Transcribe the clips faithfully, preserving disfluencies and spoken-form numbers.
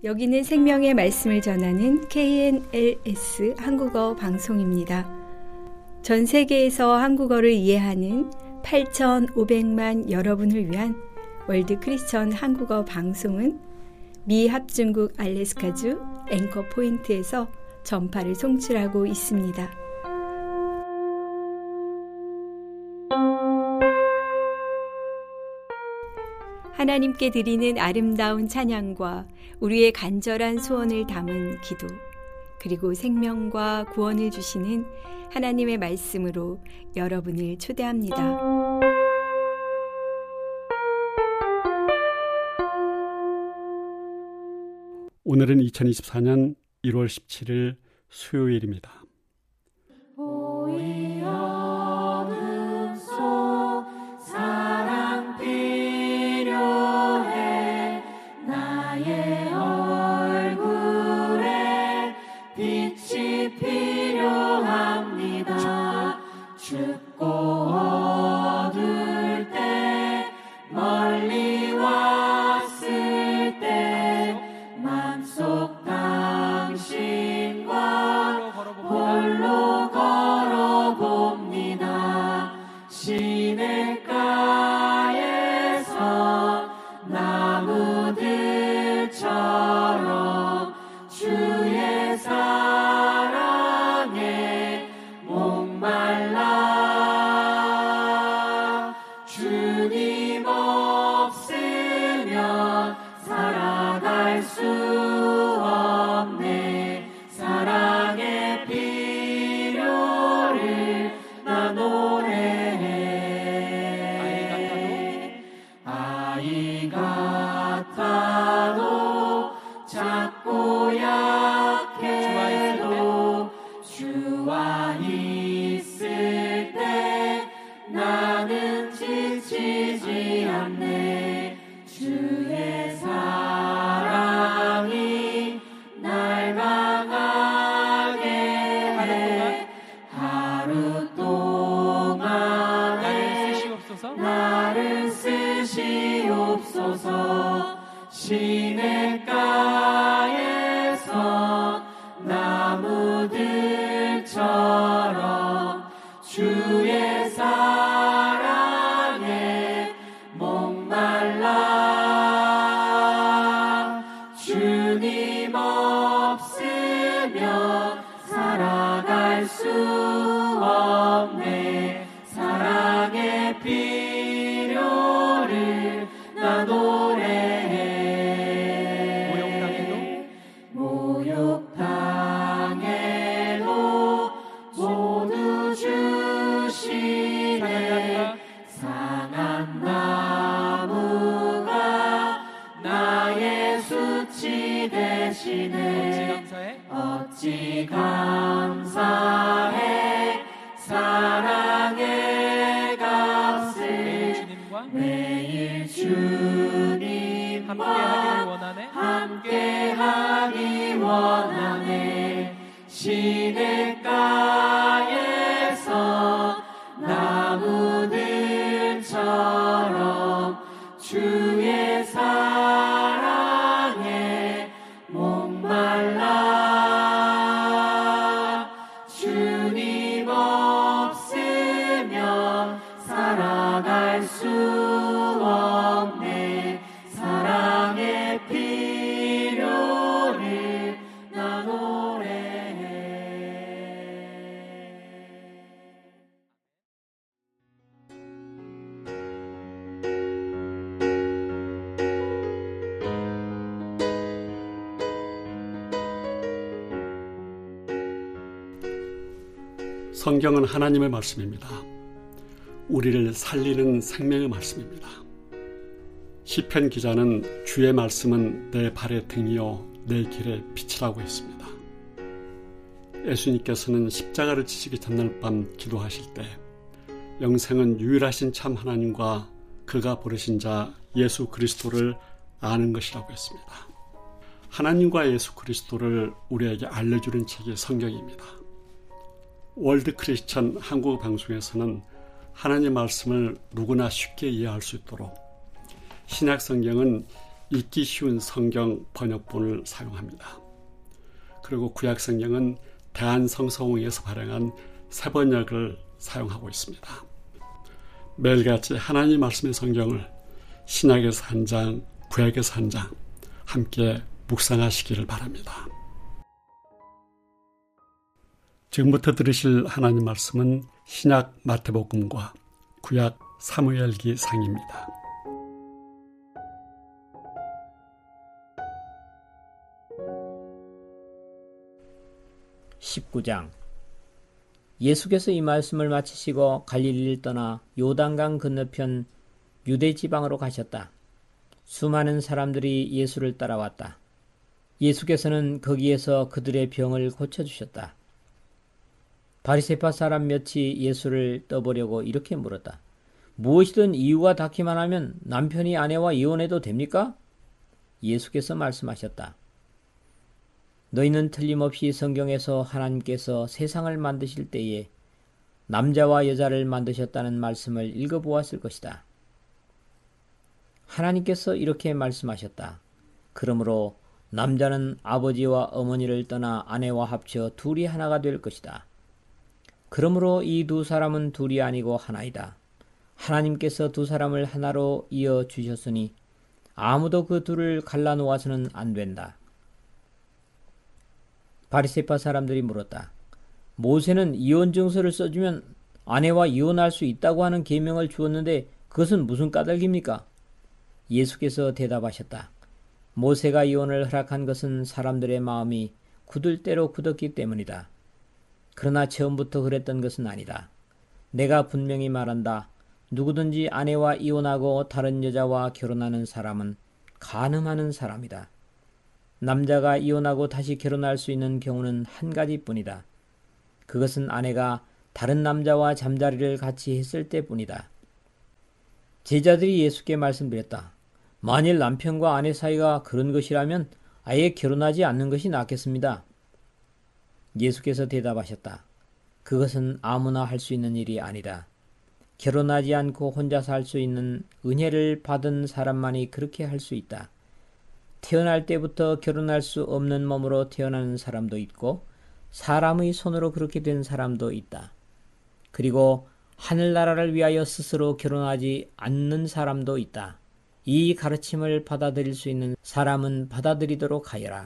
여기는 생명의 말씀을 전하는 케이엔엘에스 한국어 방송입니다. 전 세계에서 한국어를 이해하는 팔천오백만 여러분을 위한 월드 크리스천 한국어 방송은 미 합중국 알래스카주 앵커 포인트에서 전파를 송출하고 있습니다. 하나님께 드리는 아름다운 찬양과 우리의 간절한 소원을 담은 기도, 그리고 생명과 구원을 주시는 하나님의 말씀으로 여러분을 초대합니다. 오늘은 이천이십사 년 일월 십칠일 수요일입니다. 시냇가에서 나무들처럼 주의 사랑에 목말라 주님 없으면 살아갈 수 없네. 사랑의 필요를 나 노래해. 목욕탕에도 모두 주시네. 상한 나무가 나의 수치 대신에 어찌 감사해. 사랑의 값을 매일 주님과 함께하기 원하네. 시냇가에서 나무들처럼 주의 사랑에 목말라 주님 없으면 살아갈 수 없네. 사랑의 필요를 나 노래해. 성경은 하나님의 말씀입니다. 우리를 살리는 생명의 말씀입니다. 시편 기자는 주의 말씀은 내 발의 등이요 내 길의 빛이라고 했습니다. 예수님께서는 십자가를 지시기 전날 밤 기도하실 때 영생은 유일하신 참 하나님과 그가 부르신 자 예수 그리스도를 아는 것이라고 했습니다. 하나님과 예수 그리스도를 우리에게 알려주는 책이 성경입니다. 월드 크리스천 한국어 방송에서는 하나님의 말씀을 누구나 쉽게 이해할 수 있도록 신약 성경은 읽기 쉬운 성경 번역본을 사용합니다. 그리고 구약 성경은 대한성서공회에서 발행한 새 번역을 사용하고 있습니다. 매일같이 하나님 말씀의 성경을 신약에서 한 장, 구약에서 한 장 함께 묵상하시기를 바랍니다. 지금부터 들으실 하나님 말씀은 신약 마태복음과 구약 사무엘기 상입니다. 십구 장. 예수께서 이 말씀을 마치시고 갈릴리를 떠나 요단강 건너편 유대 지방으로 가셨다. 수많은 사람들이 예수를 따라왔다. 예수께서는 거기에서 그들의 병을 고쳐주셨다. 바리새파 사람 몇이 예수를 떠보려고 이렇게 물었다. 무엇이든 이유가 닿기만 하면 남편이 아내와 이혼해도 됩니까? 예수께서 말씀하셨다. 너희는 틀림없이 성경에서 하나님께서 세상을 만드실 때에 남자와 여자를 만드셨다는 말씀을 읽어보았을 것이다. 하나님께서 이렇게 말씀하셨다. 그러므로 남자는 아버지와 어머니를 떠나 아내와 합쳐 둘이 하나가 될 것이다. 그러므로 이 두 사람은 둘이 아니고 하나이다. 하나님께서 두 사람을 하나로 이어 주셨으니 아무도 그 둘을 갈라놓아서는 안 된다. 바리새파 사람들이 물었다. 모세는 이혼 증서를 써주면 아내와 이혼할 수 있다고 하는 계명을 주었는데 그것은 무슨 까닭입니까? 예수께서 대답하셨다. 모세가 이혼을 허락한 것은 사람들의 마음이 굳을 대로 굳었기 때문이다. 그러나 처음부터 그랬던 것은 아니다. 내가 분명히 말한다. 누구든지 아내와 이혼하고 다른 여자와 결혼하는 사람은 간음하는 사람이다. 남자가 이혼하고 다시 결혼할 수 있는 경우는 한 가지뿐이다. 그것은 아내가 다른 남자와 잠자리를 같이 했을 때뿐이다. 제자들이 예수께 말씀드렸다. 만일 남편과 아내 사이가 그런 것이라면 아예 결혼하지 않는 것이 낫겠습니다. 예수께서 대답하셨다. 그것은 아무나 할 수 있는 일이 아니다. 결혼하지 않고 혼자 살 수 있는 은혜를 받은 사람만이 그렇게 할 수 있다. 태어날 때부터 결혼할 수 없는 몸으로 태어나는 사람도 있고 사람의 손으로 그렇게 된 사람도 있다. 그리고 하늘나라를 위하여 스스로 결혼하지 않는 사람도 있다. 이 가르침을 받아들일 수 있는 사람은 받아들이도록 하여라.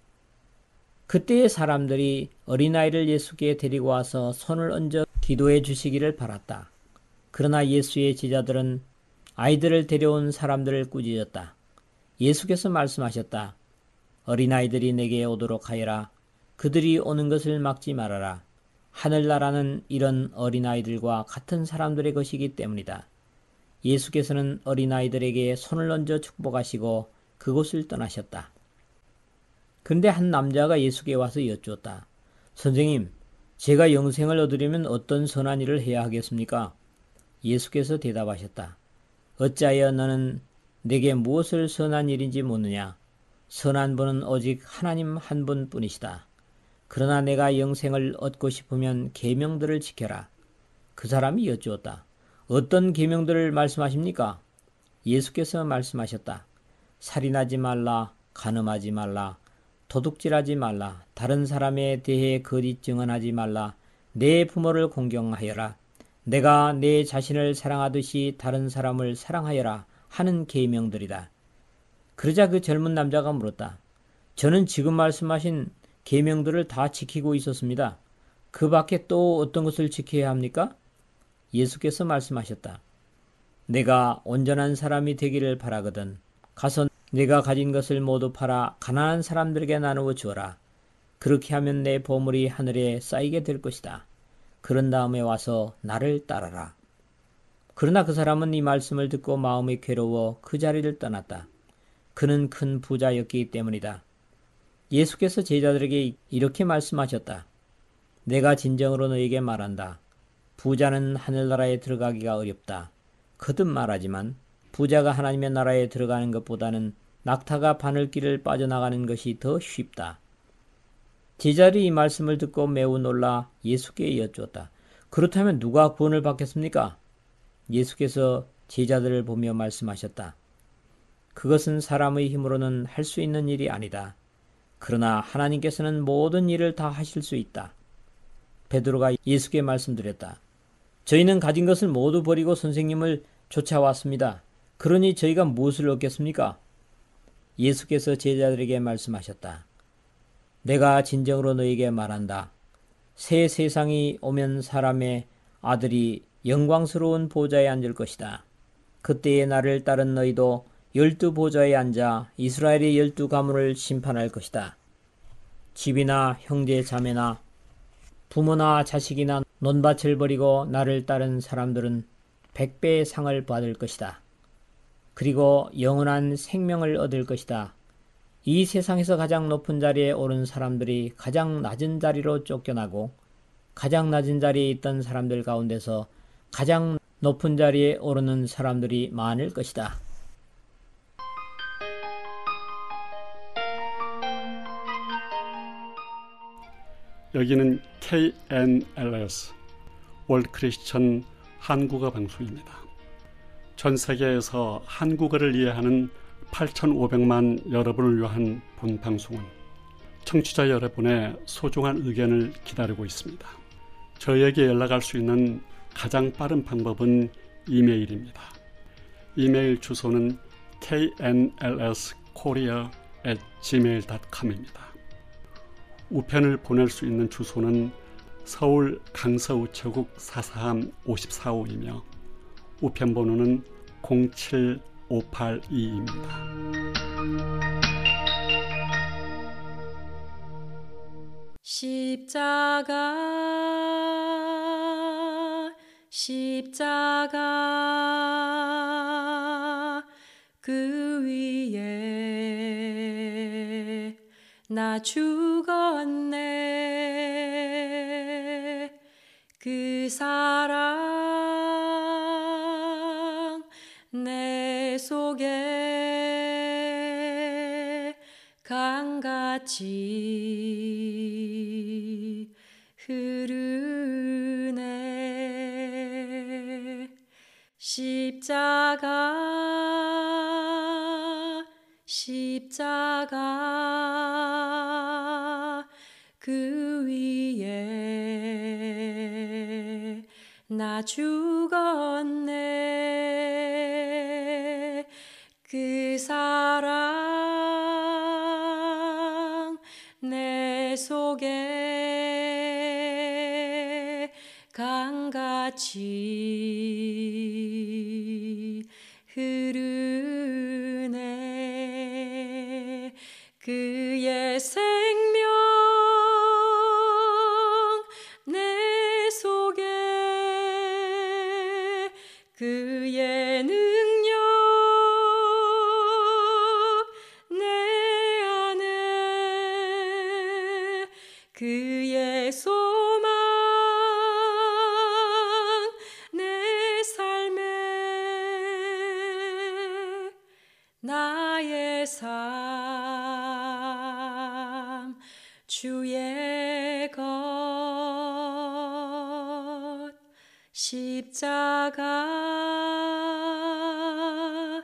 그때의 사람들이 어린아이를 예수께 데리고 와서 손을 얹어 기도해 주시기를 바랐다. 그러나 예수의 제자들은 아이들을 데려온 사람들을 꾸짖었다. 예수께서 말씀하셨다. 어린아이들이 내게 오도록 하여라. 그들이 오는 것을 막지 말아라. 하늘나라는 이런 어린아이들과 같은 사람들의 것이기 때문이다. 예수께서는 어린아이들에게 손을 얹어 축복하시고 그곳을 떠나셨다. 그런데 한 남자가 예수께 와서 여쭈었다. 선생님, 제가 영생을 얻으려면 어떤 선한 일을 해야 하겠습니까? 예수께서 대답하셨다. 어찌하여 너는 내게 무엇을 선한 일인지 묻느냐? 선한 분은 오직 하나님 한 분뿐이시다. 그러나 내가 영생을 얻고 싶으면 계명들을 지켜라. 그 사람이 여쭈었다. 어떤 계명들을 말씀하십니까? 예수께서 말씀하셨다. 살인하지 말라, 간음하지 말라, 도둑질하지 말라, 다른 사람에 대해 거짓 증언하지 말라, 내 부모를 공경하여라, 내가 내 자신을 사랑하듯이 다른 사람을 사랑하여라 하는 계명들이다. 그러자 그 젊은 남자가 물었다. 저는 지금 말씀하신 계명들을 다 지키고 있었습니다. 그 밖에 또 어떤 것을 지켜야 합니까? 예수께서 말씀하셨다. 내가 온전한 사람이 되기를 바라거든 가서 내가 가진 것을 모두 팔아 가난한 사람들에게 나누어 주어라. 그렇게 하면 내 보물이 하늘에 쌓이게 될 것이다. 그런 다음에 와서 나를 따라라. 그러나 그 사람은 이 말씀을 듣고 마음이 괴로워 그 자리를 떠났다. 그는 큰 부자였기 때문이다. 예수께서 제자들에게 이렇게 말씀하셨다. 내가 진정으로 너에게 말한다. 부자는 하늘나라에 들어가기가 어렵다. 거듭 말하지만 부자가 하나님의 나라에 들어가는 것보다는 낙타가 바늘길을 빠져나가는 것이 더 쉽다. 제자들이 이 말씀을 듣고 매우 놀라 예수께 여쭈었다. 그렇다면 누가 구원을 받겠습니까? 예수께서 제자들을 보며 말씀하셨다. 그것은 사람의 힘으로는 할 수 있는 일이 아니다. 그러나 하나님께서는 모든 일을 다 하실 수 있다. 베드로가 예수께 말씀드렸다. 저희는 가진 것을 모두 버리고 선생님을 쫓아왔습니다. 그러니 저희가 무엇을 얻겠습니까? 예수께서 제자들에게 말씀하셨다. 내가 진정으로 너희에게 말한다. 새 세상이 오면 사람의 아들이 영광스러운 보좌에 앉을 것이다. 그때에 나를 따른 너희도 열두 보좌에 앉아 이스라엘의 열두 가문을 심판할 것이다. 집이나 형제 자매나 부모나 자식이나 논밭을 버리고 나를 따른 사람들은 백배의 상을 받을 것이다. 그리고 영원한 생명을 얻을 것이다. 이 세상에서 가장 높은 자리에 오른 사람들이 가장 낮은 자리로 쫓겨나고 가장 낮은 자리에 있던 사람들 가운데서 가장 높은 자리에 오르는 사람들이 많을 것이다. 여기는 케이엔엘에스 월드 크리스천 한국어 방송입니다. 전 세계에서 한국어를 이해하는 팔천오백만 여러분을 위한 본 방송은 청취자 여러분의 소중한 의견을 기다리고 있습니다. 저희에게 연락할 수 있는 가장 빠른 방법은 이메일입니다. 이메일 주소는 케이엔엘에스 코리아 앳 지메일 닷 컴입니다. 우편을 보낼 수 있는 주소는 서울 강서우체국 사사함 오십사호이며 우편번호는 공칠오팔이입니다. 십자가 십자가 그 위에 나 죽었네. 그 사랑 내 속에 강같이 흐르네. 십자가 십자가 그 위에 나 죽었네. 그 사랑 내 속에 강같이 흐르네. 그의 생명 내 속에 그의 능력 내 안에 그의 소망 내 삶에 나의 삶 주의 것 십자가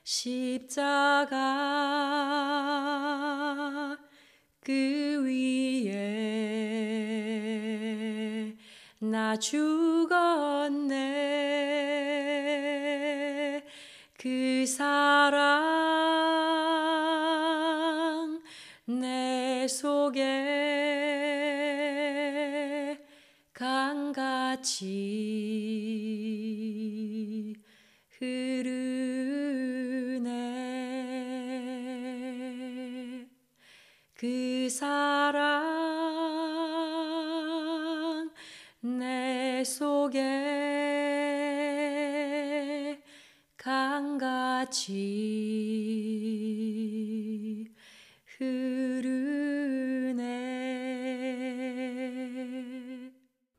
십자가 그 위에 나 죽었네. 그 사랑 내 속에 강같이 흐르네. 그 사랑 내 속에 강같이 흐르네.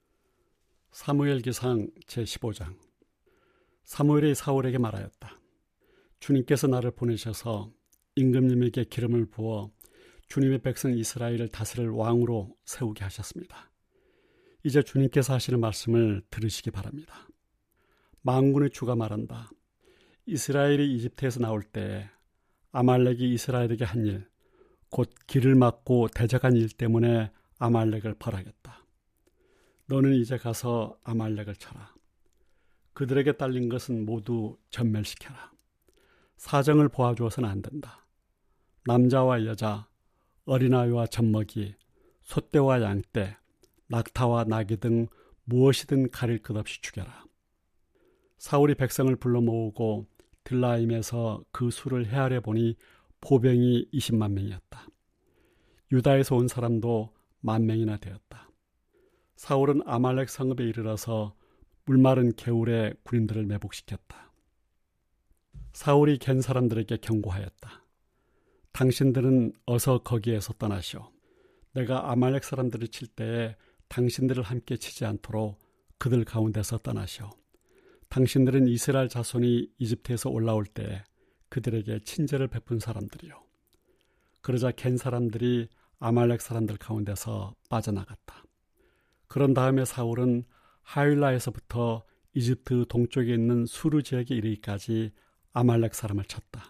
사무엘기상 제십오장. 사무엘이 사울에게 말하였다. 주님께서 나를 보내셔서 임금님에게 기름을 부어 주님의 백성 이스라엘을 다스릴 왕으로 세우게 하셨습니다. 이제 주님께서 하시는 말씀을 들으시기 바랍니다. 만군의 주가 말한다. 이스라엘이 이집트에서 나올 때 아말렉이 이스라엘에게 한 일, 곧 길을 막고 대적한 일 때문에 아말렉을 벌하겠다. 너는 이제 가서 아말렉을 쳐라. 그들에게 딸린 것은 모두 전멸시켜라. 사정을 보아주어서는 안 된다. 남자와 여자, 어린아이와 젖먹이, 소떼와 양떼, 낙타와 나귀 등 무엇이든 가릴 것 없이 죽여라. 사울이 백성을 불러 모으고 들라임에서 그 수를 헤아려 보니 보병이 이십만 명이었다. 유다에서 온 사람도 만 명이나 되었다. 사울은 아말렉 성읍에 이르러서 물마른 개울에 군인들을 매복시켰다. 사울이 갠 사람들에게 경고하였다. 당신들은 어서 거기에서 떠나시오. 내가 아말렉 사람들을 칠 때에 당신들을 함께 치지 않도록 그들 가운데서 떠나시오. 당신들은 이스라엘 자손이 이집트에서 올라올 때에 그들에게 친절을 베푼 사람들이요. 그러자 갠 사람들이 아말렉 사람들 가운데서 빠져나갔다. 그런 다음에 사울은 하윌라에서부터 이집트 동쪽에 있는 수르 지역에 이르기까지 아말렉 사람을 쳤다.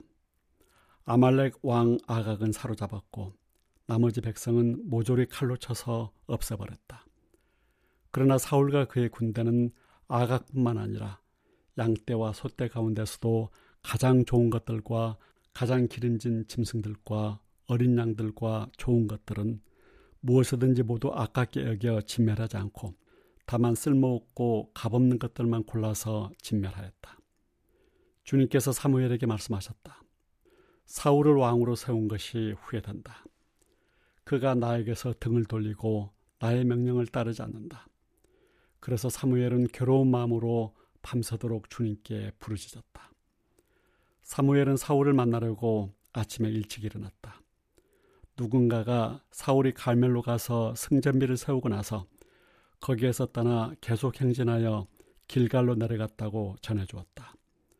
아말렉 왕 아각은 사로잡았고 나머지 백성은 모조리 칼로 쳐서 없애버렸다. 그러나 사울과 그의 군대는 아각뿐만 아니라 양떼와 소떼 가운데서도 가장 좋은 것들과 가장 기름진 짐승들과 어린 양들과 좋은 것들은 무엇이든지 모두 아깝게 여겨 진멸하지 않고 다만 쓸모없고 값없는 것들만 골라서 진멸하였다. 주님께서 사무엘에게 말씀하셨다. 사울을 왕으로 세운 것이 후회된다. 그가 나에게서 등을 돌리고 나의 명령을 따르지 않는다. 그래서 사무엘은 괴로운 마음으로 밤새도록 주님께 부르짖었다. 사무엘은 사울을 만나려고 아침에 일찍 일어났다. 누군가가 사울이 갈멜로 가서 승전비를 세우고 나서 거기에서 떠나 계속 행진하여 길갈로 내려갔다고 전해주었다.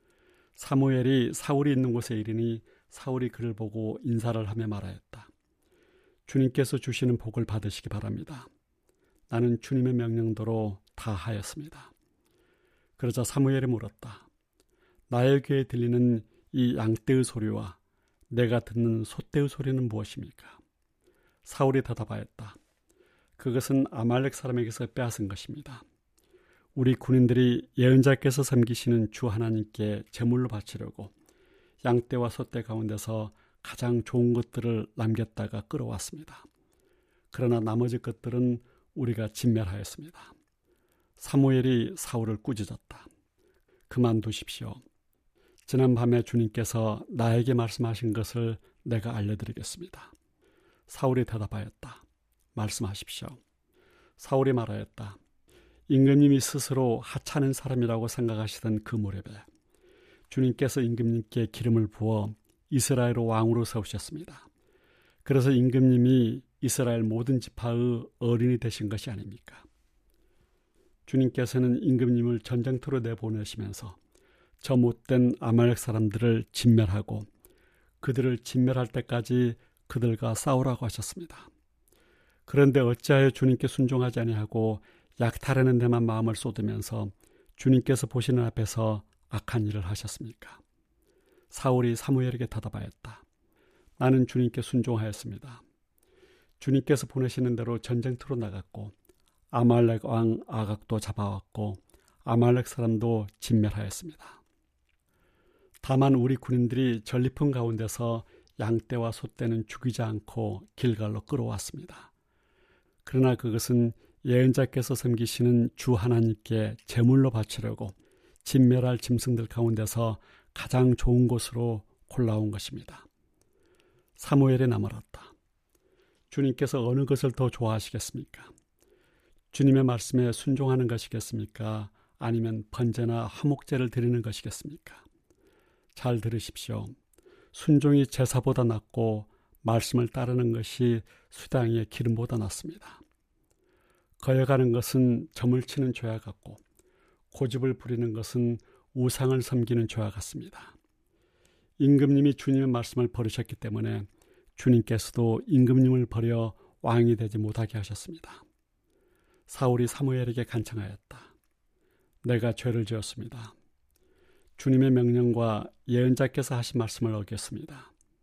사무엘이 사울이 있는 곳에 이르니 사울이 그를 보고 인사를 하며 말하였다. 주님께서 주시는 복을 받으시기 바랍니다. 나는 주님의 명령대로 다 하였습니다. 그러자 사무엘이 물었다. 나의 귀에 들리는 이 양떼의 소리와 내가 듣는 소떼의 소리는 무엇입니까? 사울이 대답하였다. 그것은 아말렉 사람에게서 빼앗은 것입니다. 우리 군인들이 예언자께서 섬기시는 주 하나님께 제물로 바치려고 양떼와 소떼 가운데서 가장 좋은 것들을 남겼다가 끌어왔습니다. 그러나 나머지 것들은 우리가 진멸하였습니다. 사무엘이 사울을 꾸짖었다. 그만두십시오. 지난밤에 주님께서 나에게 말씀하신 것을 내가 알려드리겠습니다. 사울이 대답하였다. 말씀하십시오. 사울이 말하였다. 임금님이 스스로 하찮은 사람이라고 생각하시던 그 무렵에 주님께서 임금님께 기름을 부어 이스라엘 왕으로 세우셨습니다. 그래서 임금님이 이스라엘 모든 지파의 어린이 되신 것이 아닙니까? 주님께서는 임금님을 전쟁터로 내보내시면서 저 못된 아말렉 사람들을 진멸하고 그들을 진멸할 때까지 그들과 싸우라고 하셨습니다. 그런데 어찌하여 주님께 순종하지 아니하고 약탈하는 데만 마음을 쏟으면서 주님께서 보시는 앞에서 악한 일을 하셨습니까? 사울이 사무엘에게 대답하였다. 나는 주님께 순종하였습니다. 주님께서 보내시는 대로 전쟁터로 나갔고 아말렉 왕 아각도 잡아왔고 아말렉 사람도 진멸하였습니다. 다만 우리 군인들이 전리품 가운데서 양떼와 소떼는 죽이지 않고 길갈로 끌어왔습니다. 그러나 그것은 예언자께서 섬기시는 주 하나님께 제물로 바치려고 진멸할 짐승들 가운데서 가장 좋은 곳으로 골라온 것입니다. 사무엘이 나물었다. 주님께서 어느 것을 더 좋아하시겠습니까? 주님의 말씀에 순종하는 것이겠습니까? 아니면 번제나 화목제를 드리는 것이겠습니까? 잘 들으십시오. 순종이 제사보다 낫고 말씀을 따르는 것이 수당의 기름보다 낫습니다. 거역하는 것은 점을 치는 죄와 같고 고집을 부리는 것은 우상을 섬기는 죄와 같습니다. 임금님이 주님의 말씀을 버리셨기 때문에 주님께서도 임금님을 버려 왕이 되지 못하게 하셨습니다. 사울이 사무엘에게 간청하였다. 내가 죄를 지었습니다. 주님의 명령과 예언자께서 하신 말씀을 어겼습니다.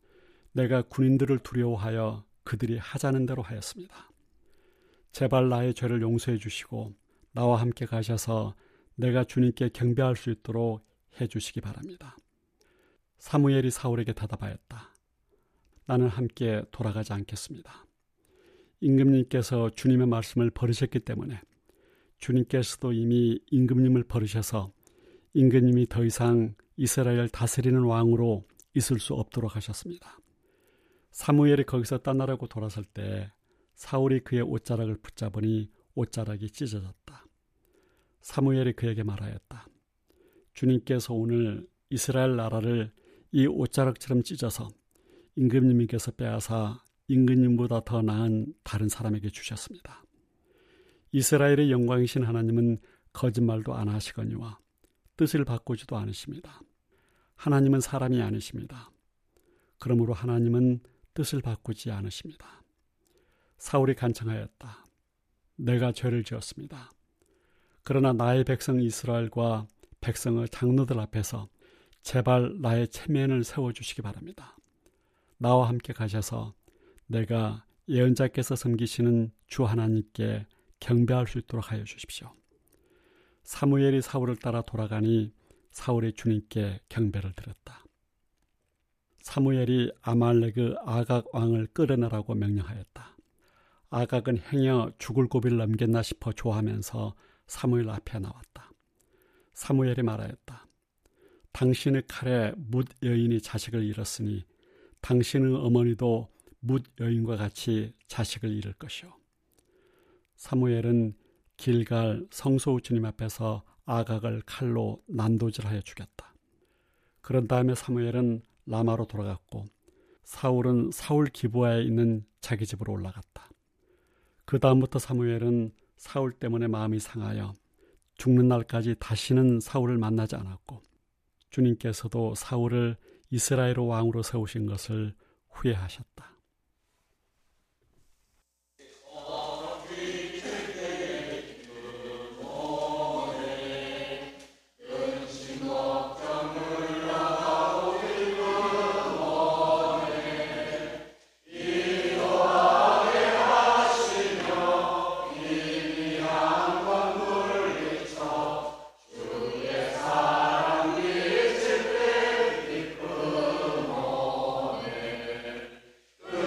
내가 군인들을 두려워하여 그들이 하자는 대로 하였습니다. 제발 나의 죄를 용서해 주시고 나와 함께 가셔서 내가 주님께 경배할 수 있도록 해 주시기 바랍니다. 사무엘이 사울에게 대답하였다. 나는 함께 돌아가지 않겠습니다. 임금님께서 주님의 말씀을 버리셨기 때문에 주님께서도 이미 임금님을 버리셔서 임금님이 더 이상 이스라엘 다스리는 왕으로 있을 수 없도록 하셨습니다. 사무엘이 거기서 떠나려고 돌아설 때 사울이 그의 옷자락을 붙잡으니 옷자락이 찢어졌다. 사무엘이 그에게 말하였다. 주님께서 오늘 이스라엘 나라를 이 옷자락처럼 찢어서 임금님께서 빼앗아 임금님보다 더 나은 다른 사람에게 주셨습니다. 이스라엘의 영광이신 하나님은 거짓말도 안 하시거니와 뜻을 바꾸지도 않으십니다. 하나님은 사람이 아니십니다. 그러므로 하나님은 뜻을 바꾸지 않으십니다. 사울이 간청하였다. 내가 죄를 지었습니다. 그러나 나의 백성 이스라엘과 백성의 장로들 앞에서 제발 나의 체면을 세워주시기 바랍니다. 나와 함께 가셔서 내가 예언자께서 섬기시는 주 하나님께 경배할 수 있도록 하여 주십시오. 사무엘이 사울을 따라 돌아가니 사울이 주님께 경배를 드렸다. 사무엘이 아말렉의 아각 왕을 끌어내라고 명령하였다. 아각은 행여 죽을 고비를 넘겼나 싶어 좋아하면서 사무엘 앞에 나왔다. 사무엘이 말하였다. 당신의 칼에 뭇 여인이 자식을 잃었으니 당신의 어머니도 뭇 여인과 같이 자식을 잃을 것이요. 사무엘은 길갈 성소 주님 앞에서 아각을 칼로 난도질하여 죽였다. 그런 다음에 사무엘은 라마로 돌아갔고 사울은 사울 기브아에 있는 자기 집으로 올라갔다. 그 다음부터 사무엘은 사울 때문에 마음이 상하여 죽는 날까지 다시는 사울을 만나지 않았고 주님께서도 사울을 이스라엘 왕으로 세우신 것을 후회하셨다. 그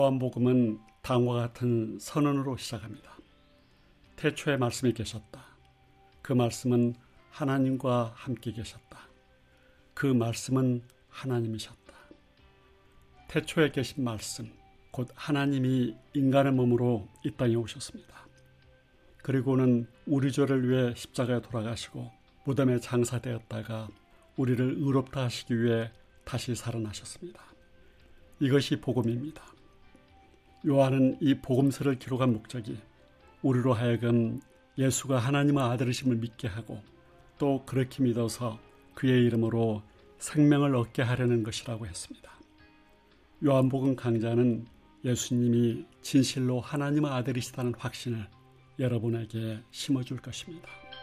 요한복음은 다음과 같은 선언으로 시작합니다. 태초에 말씀이 계셨다. 그 말씀은 하나님과 함께 계셨다. 그 말씀은 하나님이셨다. 태초에 계신 말씀, 곧 하나님이 인간의 몸으로 이 땅에 오셨습니다. 그리고는 우리 죄를 위해 십자가에 돌아가시고 무덤에 장사되었다가 우리를 의롭다 하시기 위해 다시 살아나셨습니다. 이것이 복음입니다. 요한은 이 복음서를 기록한 목적이 우리로 하여금 예수가 하나님의 아들이심을 믿게 하고 또 그렇게 믿어서 그의 이름으로 생명을 얻게 하려는 것이라고 했습니다. 요한복음 강자는 예수님이 진실로 하나님의 아들이시다는 확신을 여러분에게 심어줄 것입니다.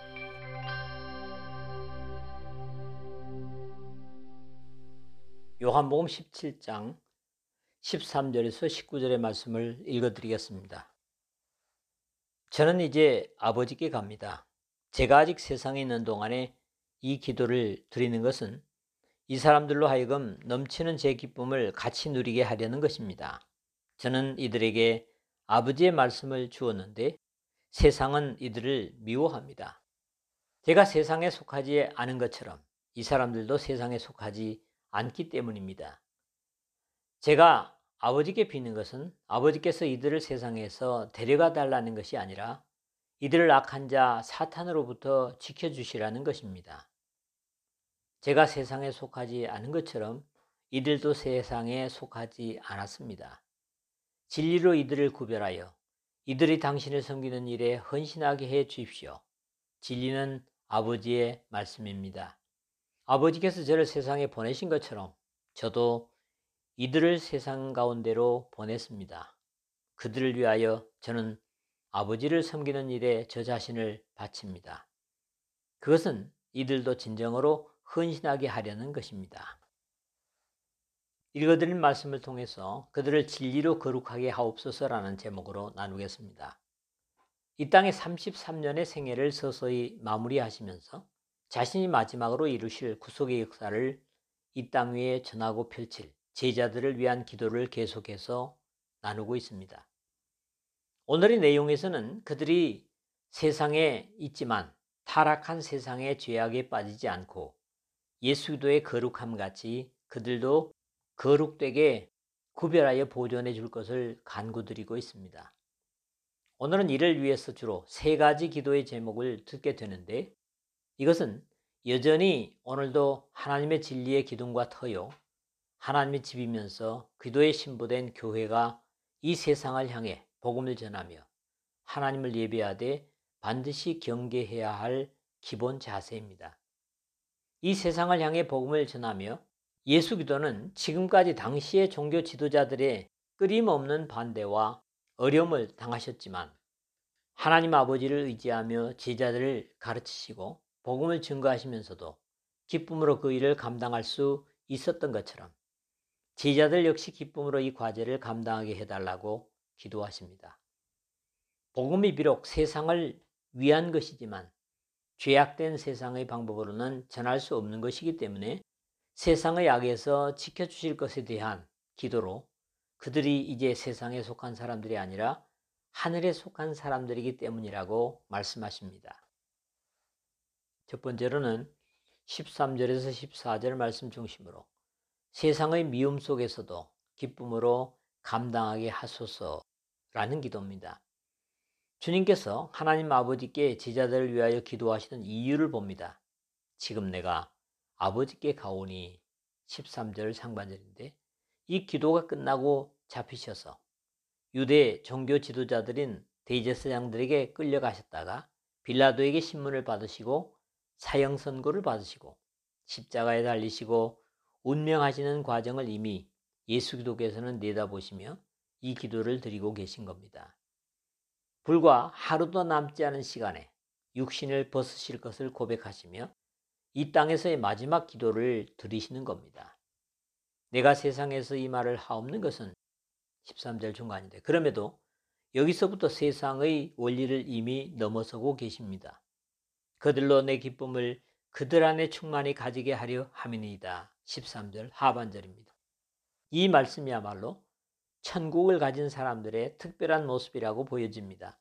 요한복음 십칠 장 십삼 절에서 십구 절의 말씀을 읽어드리겠습니다. 저는 이제 아버지께 갑니다. 제가 아직 세상에 있는 동안에 이 기도를 드리는 것은 이 사람들로 하여금 넘치는 제 기쁨을 같이 누리게 하려는 것입니다. 저는 이들에게 아버지의 말씀을 주었는데 세상은 이들을 미워합니다. 제가 세상에 속하지 않은 것처럼 이 사람들도 세상에 속하지 않기 때문입니다. 제가 아버지께 비는 것은 아버지께서 이들을 세상에서 데려가 달라는 것이 아니라 이들을 악한 자 사탄으로부터 지켜주시라는 것입니다. 제가 세상에 속하지 않은 것처럼 이들도 세상에 속하지 않았습니다. 진리로 이들을 구별하여 이들이 당신을 섬기는 일에 헌신하게 해 주십시오. 진리는 아버지의 말씀입니다. 아버지께서 저를 세상에 보내신 것처럼 저도 이들을 세상 가운데로 보냈습니다. 그들을 위하여 저는 아버지를 섬기는 일에 저 자신을 바칩니다. 그것은 이들도 진정으로 헌신하게 하려는 것입니다. 읽어드린 말씀을 통해서 그들을 진리로 거룩하게 하옵소서라는 제목으로 나누겠습니다. 이 땅의 삼십삼 년의 생애를 서서히 마무리하시면서 자신이 마지막으로 이루실 구속의 역사를 이 땅 위에 전하고 펼칠 제자들을 위한 기도를 계속해서 나누고 있습니다. 오늘의 내용에서는 그들이 세상에 있지만 타락한 세상의 죄악에 빠지지 않고 예수 그리스도의 거룩함 같이 그들도 거룩되게 구별하여 보존해 줄 것을 간구드리고 있습니다. 오늘은 이를 위해서 주로 세 가지 기도의 제목을 듣게 되는데 이것은 여전히 오늘도 하나님의 진리의 기둥과 터요 하나님의 집이면서 기도에 신부된 교회가 이 세상을 향해 복음을 전하며 하나님을 예배하되 반드시 경계해야 할 기본 자세입니다. 이 세상을 향해 복음을 전하며 예수 기도는 지금까지 당시의 종교 지도자들의 끊임없는 반대와 어려움을 당하셨지만 하나님 아버지를 의지하며 제자들을 가르치시고 복음을 증거하시면서도 기쁨으로 그 일을 감당할 수 있었던 것처럼 제자들 역시 기쁨으로 이 과제를 감당하게 해달라고 기도하십니다. 복음이 비록 세상을 위한 것이지만 죄악된 세상의 방법으로는 전할 수 없는 것이기 때문에 세상의 악에서 지켜주실 것에 대한 기도로 그들이 이제 세상에 속한 사람들이 아니라 하늘에 속한 사람들이기 때문이라고 말씀하십니다. 첫 번째로는 십삼 절에서 십사 절 말씀 중심으로 세상의 미움 속에서도 기쁨으로 감당하게 하소서라는 기도입니다. 주님께서 하나님 아버지께 제자들을 위하여 기도하시는 이유를 봅니다. 지금 내가 아버지께 가오니 십삼 절 상반절인데 이 기도가 끝나고 잡히셔서 유대 종교 지도자들인 대제사장들에게 끌려가셨다가 빌라도에게 신문을 받으시고 사형 선고를 받으시고 십자가에 달리시고 운명하시는 과정을 이미 예수 그리스도께서는 내다보시며 이 기도를 드리고 계신 겁니다. 불과 하루도 남지 않은 시간에 육신을 벗으실 것을 고백하시며 이 땅에서의 마지막 기도를 드리시는 겁니다. 내가 세상에서 이 말을 하옵는 것은 십삼 절 중간인데 그럼에도 여기서부터 세상의 원리를 이미 넘어서고 계십니다. 그들로 내 기쁨을 그들 안에 충만히 가지게 하려 함이니이다. 십삼 절 하반절입니다. 이 말씀이야말로 천국을 가진 사람들의 특별한 모습이라고 보여집니다.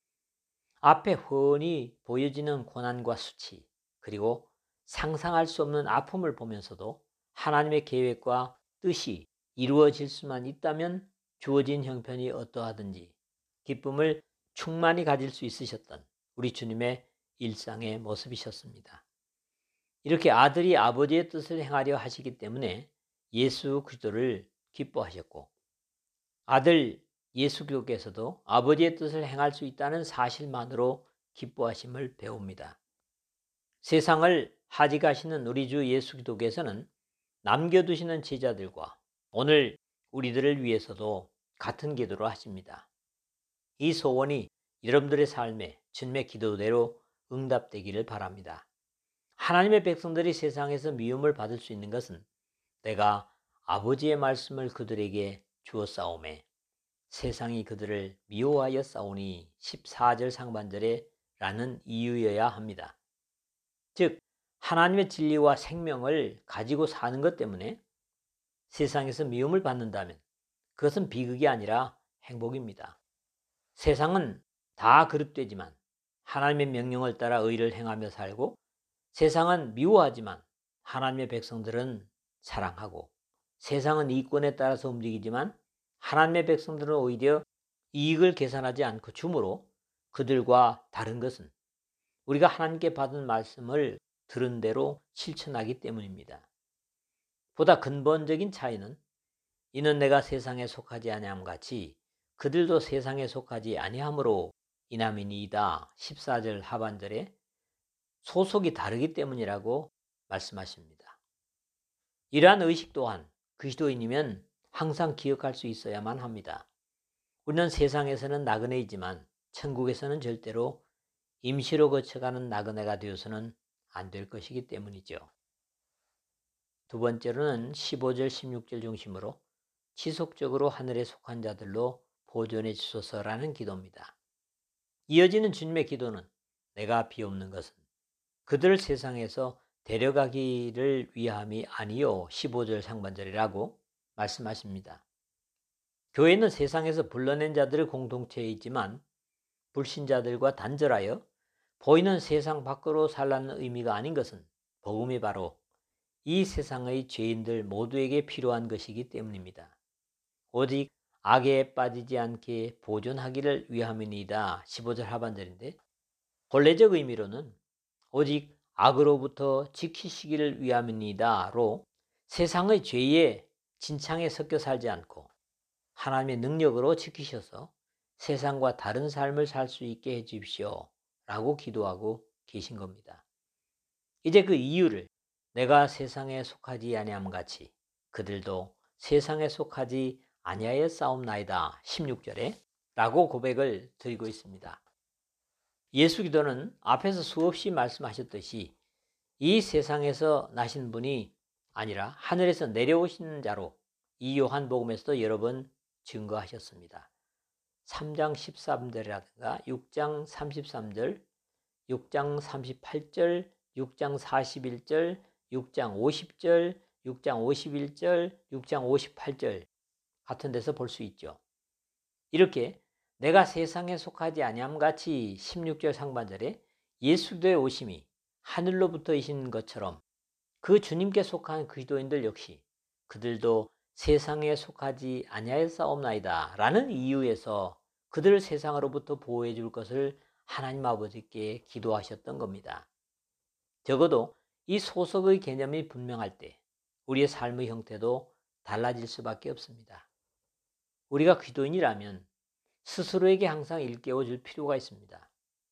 앞에 훤히 보여지는 고난과 수치, 그리고 상상할 수 없는 아픔을 보면서도 하나님의 계획과 뜻이 이루어질 수만 있다면 주어진 형편이 어떠하든지 기쁨을 충만히 가질 수 있으셨던 우리 주님의 일상의 모습이셨습니다. 이렇게 아들이 아버지의 뜻을 행하려 하시기 때문에 예수 그리스도를 기뻐하셨고, 아들 예수 그리스도께서도 아버지의 뜻을 행할 수 있다는 사실만으로 기뻐하심을 배웁니다. 세상을 하직하시는 우리 주 예수 그리스도께서는 남겨두시는 제자들과 오늘 우리들을 위해서도 같은 기도를 하십니다. 이 소원이 여러분들의 삶에 주님의 기도대로 응답되기를 바랍니다. 하나님의 백성들이 세상에서 미움을 받을 수 있는 것은 내가 아버지의 말씀을 그들에게 주었사오매 세상이 그들을 미워하여 싸우니 십사 절 상반절에 라는 이유여야 합니다. 즉 하나님의 진리와 생명을 가지고 사는 것 때문에 세상에서 미움을 받는다면 그것은 비극이 아니라 행복입니다. 세상은 다 그릇되지만 하나님의 명령을 따라 의를 행하며 살고, 세상은 미워하지만 하나님의 백성들은 사랑하고, 세상은 이권에 따라서 움직이지만 하나님의 백성들은 오히려 이익을 계산하지 않고 줌으로 그들과 다른 것은 우리가 하나님께 받은 말씀을 들은 대로 실천하기 때문입니다. 보다 근본적인 차이는 이는 내가 세상에 속하지 아니함 같이 그들도 세상에 속하지 아니함으로 인함이니이다. 십사 절 하반절에 소속이 다르기 때문이라고 말씀하십니다. 이러한 의식 또한 그리스도인이면 항상 기억할 수 있어야만 합니다. 우리는 세상에서는 나그네이지만 천국에서는 절대로 임시로 거쳐가는 나그네가 되어서는 안 될 것이기 때문이죠. 두 번째로는 십오 절 십육 절 중심으로 지속적으로 하늘에 속한 자들로 보존해 주소서라는 기도입니다. 이어지는 주님의 기도는 내가 비옵는 것은 그들을 세상에서 데려가기를 위함이 아니요 십오 절 상반절이라고 말씀하십니다. 교회는 세상에서 불러낸 자들의 공동체에 있지만 불신자들과 단절하여 보이는 세상 밖으로 살라는 의미가 아닌 것은 복음이 바로 이 세상의 죄인들 모두에게 필요한 것이기 때문입니다. 오직 악에 빠지지 않게 보존하기를 위함이니이다. 십오 절 하반절인데, 본래적 의미로는 오직 악으로부터 지키시기를 위함이니이다로 세상의 죄에 진창에 섞여 살지 않고 하나님의 능력으로 지키셔서 세상과 다른 삶을 살 수 있게 해 주십시오 라고 기도하고 계신 겁니다. 이제 그 이유를 내가 세상에 속하지 아니함 같이 그들도 세상에 속하지 아니하여 싸움나이다. 십육 절에 라고 고백을 드리고 있습니다. 예수 기도는 앞에서 수없이 말씀하셨듯이 이 세상에서 나신 분이 아니라 하늘에서 내려오시는 자로 이 요한복음에서도 여러 번 증거하셨습니다. 삼 장 십삼 절이라든가 육 장 삼십삼 절, 육 장 삼십팔 절, 육 장 사십일 절, 육 장 오십 절, 육 장 오십일 절, 육 장 오십팔 절 같은 데서 볼 수 있죠. 이렇게 내가 세상에 속하지 아니함 같이 십육 절 상반절에 예수의 오심이 하늘로부터이신 것처럼 그 주님께 속한 그리스도인들 역시 그들도 세상에 속하지 아니하였사옵나이다 라는 이유에서 그들을 세상으로부터 보호해 줄 것을 하나님 아버지께 기도하셨던 겁니다. 적어도 이 소속의 개념이 분명할 때 우리의 삶의 형태도 달라질 수밖에 없습니다. 우리가 기도인이라면 스스로에게 항상 일깨워 줄 필요가 있습니다.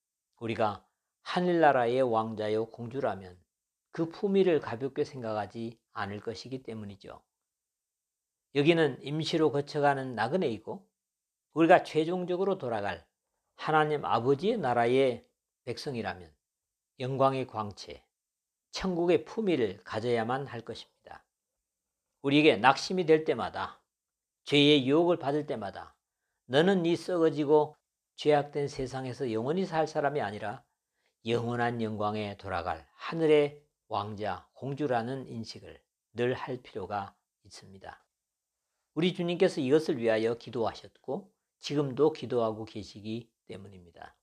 우리가 하늘나라의 왕자요 공주라면 그 품위를 가볍게 생각하지 않을 것이기 때문이죠. 여기는 임시로 거쳐가는 나그네이고 우리가 최종적으로 돌아갈 하나님 아버지의 나라의 백성이라면 영광의 광채, 천국의 품위를 가져야만 할 것입니다. 우리에게 낙심이 될 때마다, 죄의 유혹을 받을 때마다 너는 이 썩어지고 죄악된 세상에서 영원히 살 사람이 아니라 영원한 영광에 돌아갈 하늘의 왕자, 공주라는 인식을 늘 할 필요가 있습니다. 우리 주님께서 이것을 위하여 기도하셨고 지금도 기도하고 계시기 때문입니다.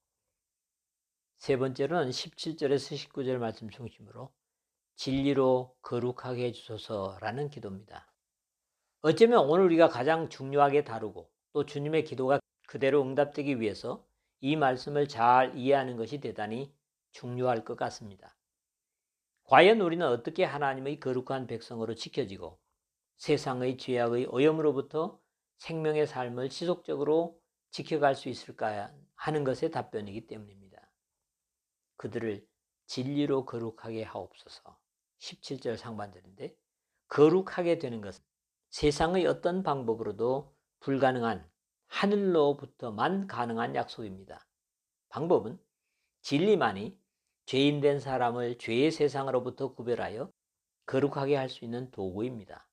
세 번째로는 십칠 절에서 십구 절 말씀 중심으로 진리로 거룩하게 해주소서라는 기도입니다. 어쩌면 오늘 우리가 가장 중요하게 다루고 또 주님의 기도가 그대로 응답되기 위해서 이 말씀을 잘 이해하는 것이 대단히 중요할 것 같습니다. 과연 우리는 어떻게 하나님의 거룩한 백성으로 지켜지고 세상의 죄악의 오염으로부터 생명의 삶을 지속적으로 지켜갈 수 있을까 하는 것의 답변이기 때문입니다. 그들을 진리로 거룩하게 하옵소서. 십칠 절 상반절인데 거룩하게 되는 것은 세상의 어떤 방법으로도 불가능한 하늘로부터만 가능한 약속입니다. 방법은 진리만이 죄인된 사람을 죄의 세상으로부터 구별하여 거룩하게 할 수 있는 도구입니다.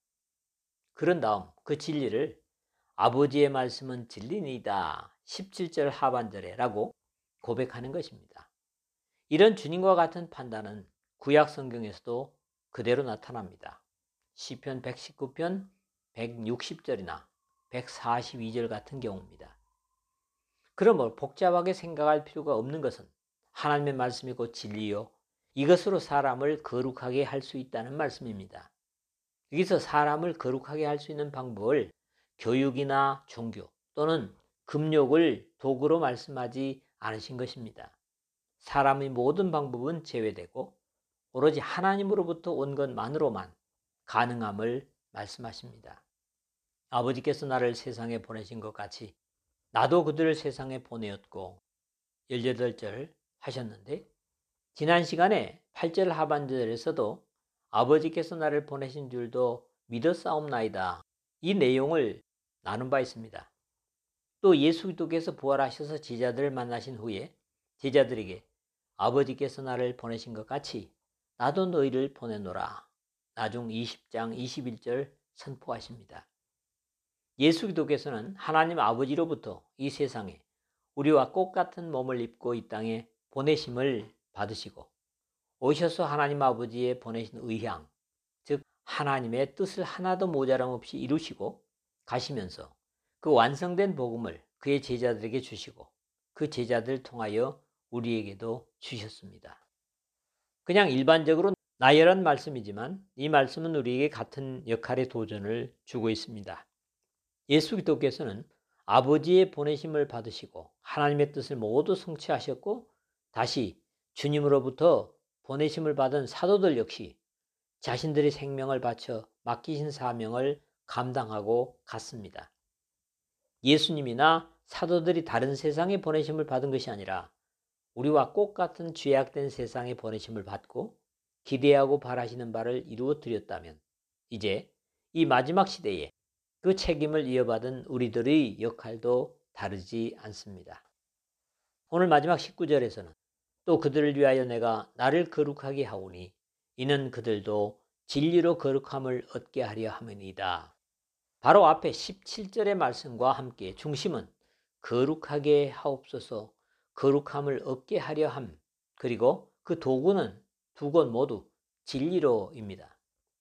그런 다음 그 진리를 아버지의 말씀은 진리니이다. 십칠 절 하반절에 라고 고백하는 것입니다. 이런 주님과 같은 판단은 구약 성경에서도 그대로 나타납니다. 시편 백십구 편 백육십 절이나 백사십이 절 같은 경우입니다. 그러므로 복잡하게 생각할 필요가 없는 것은 하나님의 말씀이 곧 진리요 이것으로 사람을 거룩하게 할 수 있다는 말씀입니다. 여기서 사람을 거룩하게 할 수 있는 방법을 교육이나 종교 또는 금욕을 도구로 말씀하지 않으신 것입니다. 사람의 모든 방법은 제외되고 오로지 하나님으로부터 온 것만으로만 가능함을 말씀하십니다. 아버지께서 나를 세상에 보내신 것 같이 나도 그들을 세상에 보내었고 십팔 절 하셨는데 지난 시간에 팔 절 하반절에서도 아버지께서 나를 보내신 줄도 믿었사옵나이다. 이 내용을 나눈 바 있습니다. 또 예수 그리스도께서 부활하셔서 제자들을 만나신 후에 제자들에게 아버지께서 나를 보내신 것 같이 나도 너희를 보내노라. 나중 이십 장 이십일 절 선포하십니다. 예수 그리스도께서는 하나님 아버지로부터 이 세상에 우리와 똑같은 몸을 입고 이 땅에 보내심을 받으시고 오셔서 하나님 아버지의 보내신 의향, 즉 하나님의 뜻을 하나도 모자람 없이 이루시고 가시면서 그 완성된 복음을 그의 제자들에게 주시고 그 제자들을 통하여 우리에게도 주셨습니다. 그냥 일반적으로 나열한 말씀이지만 이 말씀은 우리에게 같은 역할의 도전을 주고 있습니다. 예수 그리스도께서는 아버지의 보내심을 받으시고 하나님의 뜻을 모두 성취하셨고 다시 주님으로부터 보내심을 받은 사도들 역시 자신들의 생명을 바쳐 맡기신 사명을 감당하고 갔습니다. 예수님이나 사도들이 다른 세상에 보내심을 받은 것이 아니라 우리와 똑같은 죄악된 세상에 보내심을 받고 기대하고 바라시는 바를 이루어 드렸다면 이제 이 마지막 시대에 그 책임을 이어받은 우리들의 역할도 다르지 않습니다. 오늘 마지막 십구 절에서는 또 그들을 위하여 내가 나를 거룩하게 하오니 이는 그들도 진리로 거룩함을 얻게 하려 함이니이다. 바로 앞에 십칠 절의 말씀과 함께 중심은 거룩하게 하옵소서, 거룩함을 얻게 하려 함, 그리고 그 도구는 두 곳 모두 진리로입니다.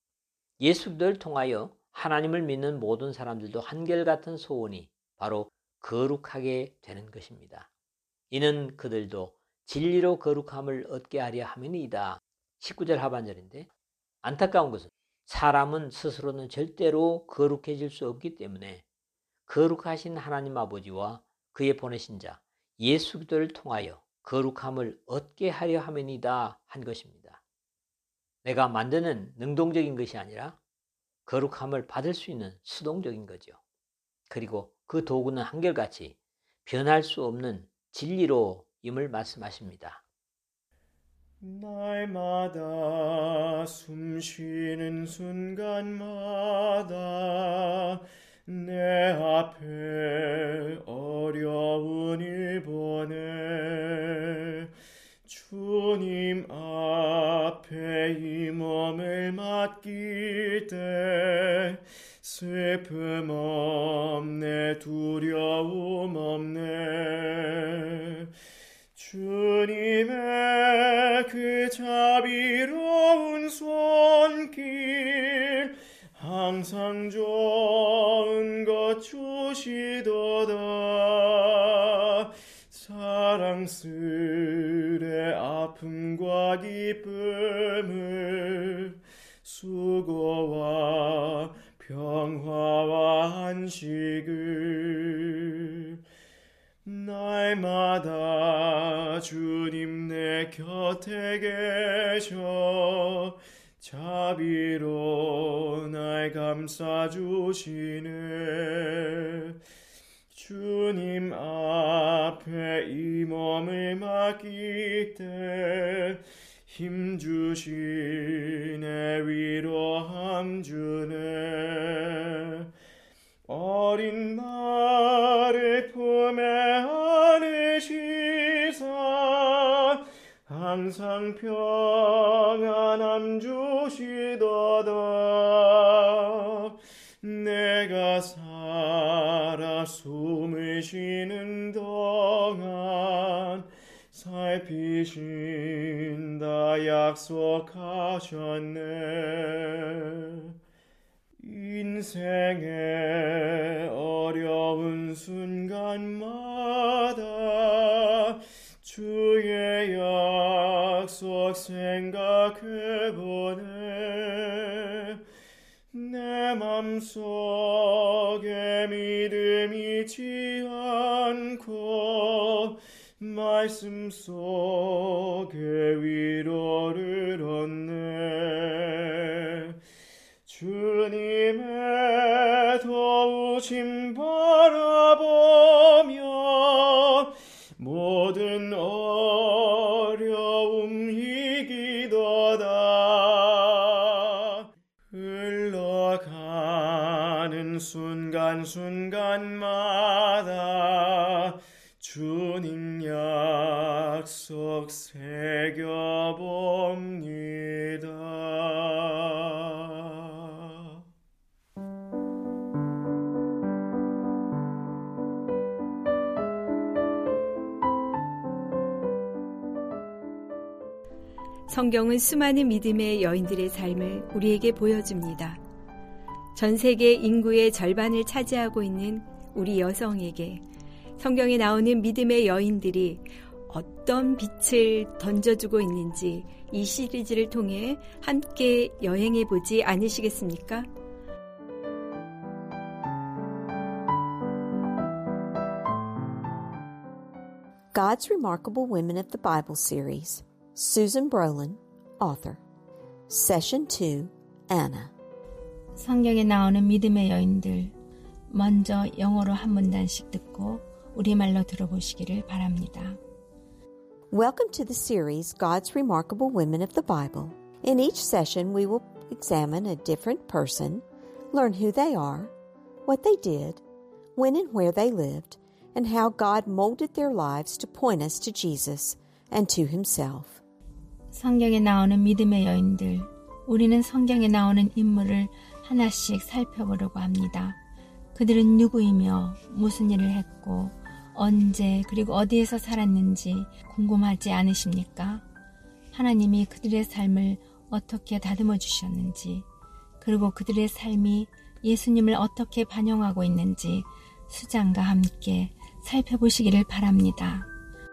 예수를 통하여 하나님을 믿는 모든 사람들도 한결같은 소원이 바로 거룩하게 되는 것입니다. 이는 그들도 진리로 거룩함을 얻게 하려 함이니이다. 십구 절 하반절인데 안타까운 것은 사람은 스스로는 절대로 거룩해질 수 없기 때문에 거룩하신 하나님 아버지와 그의 보내신 자 예수 그리스도를 통하여 거룩함을 얻게 하려 함이니이다 한 것입니다. 내가 만드는 능동적인 것이 아니라 거룩함을 받을 수 있는 수동적인 거죠. 그리고 그 도구는 한결같이 변할 수 없는 진리로 임을 말씀하십니다. 날마다 숨쉬는 순간마다 내 앞에 어려운 일 보내 주님 앞에 이 몸을 맡길 때 슬픔 없네 두려움 없네 주님의 그 자비로운 손길 항상 좋은 사랑스레 아픔과 기쁨을 수고와 평화와 안식을 날마다 주님 내 곁에 계셔 자비로 날 감싸주시네. 주님 앞에 이 몸을 맡길 때 힘주시네 위로함 주네. 어린 말을 품에 안으시사 항상 평안함 주시도다. 내가 살아 숨을 쉬는 동안 살피신다 약속하셨네. 인생의 어려운 순간마다 주의 약속 생각해보네. 내 맘속에 믿음 잊지 않고 말씀 속에 위로를 얻네. 주님의 도우심 바라보며 모든 어려움 이기도다. 흘러가는 순간순간마다 주님 약속 새겨봅니다. 성경은 수많은 믿음의 여인들의 삶을 우리에게 보여줍니다. 전 세계 인구의 절반을 차지하고 있는 우리 여성에게 성경에 나오는 믿음의 여인들이 어떤 빛을 던져주고 있는지 이 시리즈를 통해 함께 여행해 보지 않으시겠습니까? God's Remarkable Women of the Bible Series. Susan Brolin, author. Session two, Anna. 성경에 나오는 믿음의 여인들, 먼저 영어로 한 문단씩 듣고 우리말로 들어보시기를 바랍니다. Welcome to the series God's Remarkable Women of the Bible. In each session, we will examine a different person, learn who they are, what they did, when and where they lived, and how God molded their lives to point us to Jesus and to Himself. 성경에 나오는 믿음의 여인들, 우리는 성경에 나오는 인물을 하나씩 살펴보려고 합니다. 그들은 누구이며 무슨 일을 했고 언제 그리고 어디에서 살았는지 궁금하지 않으십니까? 하나님이 그들의 삶을 어떻게 다듬어 주셨는지, 그리고 그들의 삶이 예수님을 어떻게 반영하고 있는지 수장과 함께 살펴보시기를 바랍니다.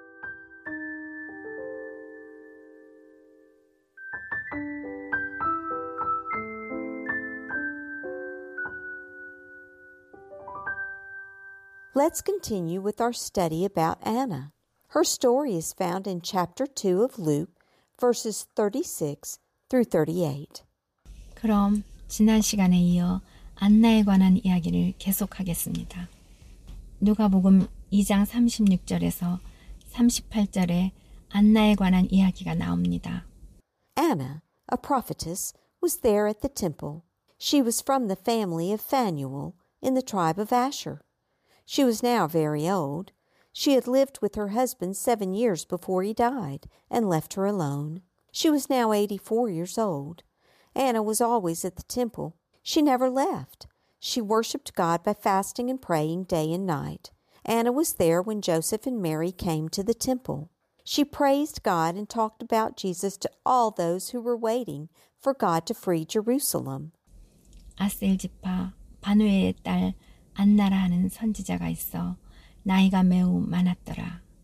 Let's continue with our study about Anna. Her story is found in chapter two of Luke, verses thirty-six through thirty-eight. 그럼 지난 시간에 이어 안나에 관한 이야기를 계속하겠습니다. 누가복음 이 장 삼십육 절에서 삼십팔 절에 안나에 관한 이야기가 나옵니다. Anna, a prophetess, was there at the temple. She was from the family of Phanuel in the tribe of Asher. She was now very old. She had lived with her husband seven years before he died and left her alone. She was now eighty-four years old. Anna was always at the temple. She never left. She worshipped God by fasting and praying day and night. Anna was there when Joseph and Mary came to the temple. She praised God and talked about Jesus to all those who were waiting for God to free Jerusalem. 아셀 지파 바누엘의 딸 안나라 하는 선지자가 있어 나이가 매우 많았더라.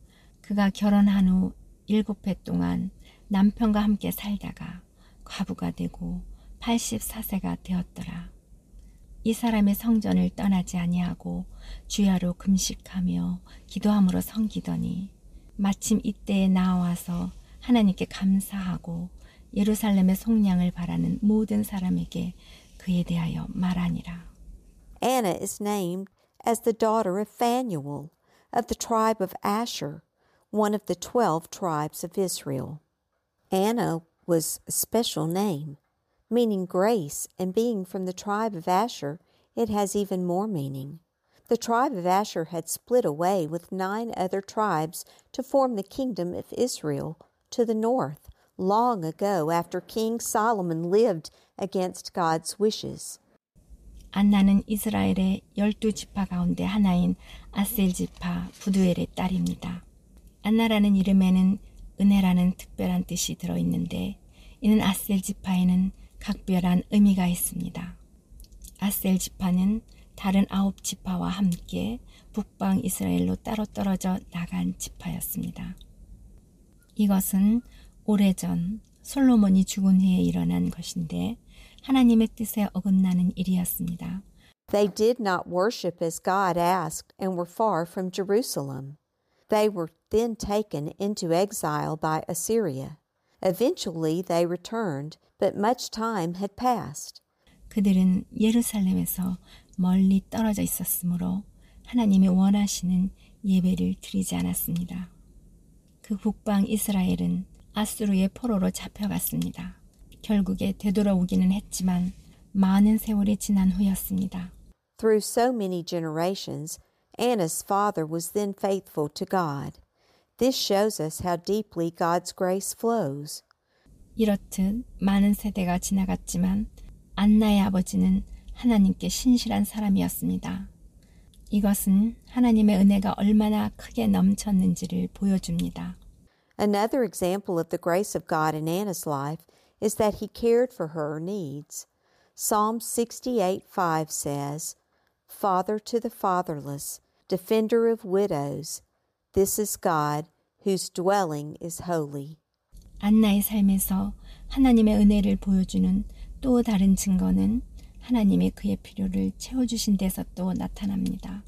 그가 결혼한 후 일곱 해 동안 남편과 함께 살다가 과부가 되고 팔십사 세가 되었더라. 이 사람의 성전을 떠나지 아니하고 주야로 금식하며 기도함으로 섬기더니 마침 이때에 나와서 하나님께 감사하고 예루살렘의 속량을 바라는 모든 사람에게 그에 대하여 말하니라. Anna is named as the daughter of Phanuel of the tribe of Asher, one of the twelve tribes of Israel. Anna was a special name, meaning grace, and being from the tribe of Asher, it has even more meaning. The tribe of Asher had split away with nine other tribes to form the kingdom of Israel to the north, long ago after King Solomon lived against God's wishes. 안나는 이스라엘의 열두 지파 가운데 하나인 아셀 지파 부두엘의 딸입니다. 안나라는 이름에는 은혜라는 특별한 뜻이 들어있는데 이는 아셀 지파에는 각별한 의미가 있습니다. 아셀 지파는 다른 아홉 지파와 함께 북방 이스라엘로 따로 떨어져 나간 지파였습니다. 이것은 오래전 솔로몬이 죽은 후에 일어난 것인데 하나님의 뜻에 어긋나는 일이었습니다. They did not worship as God asked and were far from Jerusalem. They were then taken into exile by Assyria. Eventually they returned, but much time had passed. 그들은 예루살렘에서 멀리 떨어져 있었으므로 하나님이 원하시는 예배를 드리지 않았습니다. 그 북방 이스라엘은 아수르의 포로로 잡혀갔습니다. 결국에 되돌아오기는 했지만 많은 세월이 지난 후였습니다. Through so many generations, Anna's father was then faithful to God. This shows us how deeply God's grace flows. 이렇듯 많은 세대가 지나갔지만 안나의 아버지는 하나님께 신실한 사람이었습니다. 이것은 하나님의 은혜가 얼마나 크게 넘쳤는지를 보여줍니다. Another example of the grace of God in Anna's life is that he cared for her needs. Psalm sixty-eight five says, Father to the fatherless, defender of widows, this is God, whose dwelling is holy. 안나의 삶에서 하나님의 은혜를 보여주는 또 다른 증거는 하나님이 그의 필요를 채워주신 데서 또 나타납니다.